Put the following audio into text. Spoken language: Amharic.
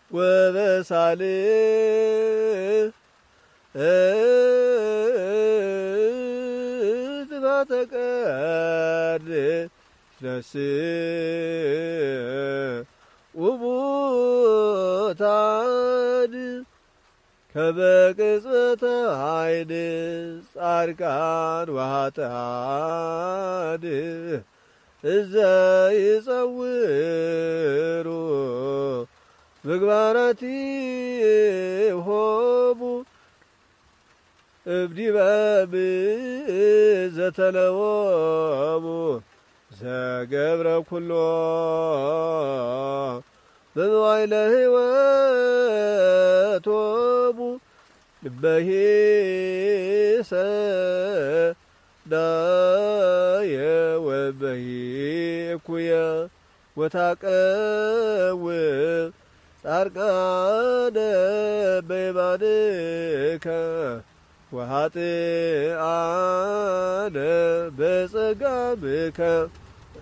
وبسالي تفاتكاد نسي وبوتاد كبكسبة عين صاركان وهاتاد إزاي يصوروا ምግባራቲ ሆቡ እብዲ በብ ዘተለወሙ ዘገብረ ኩሎ በመዋዕለ ሕይወቶሙ በሂሰ ዳየ ወበሂ እኩየ ወታቀውም ጻርቃነ በይማንከ ወኃጥአነ በጸጋምከ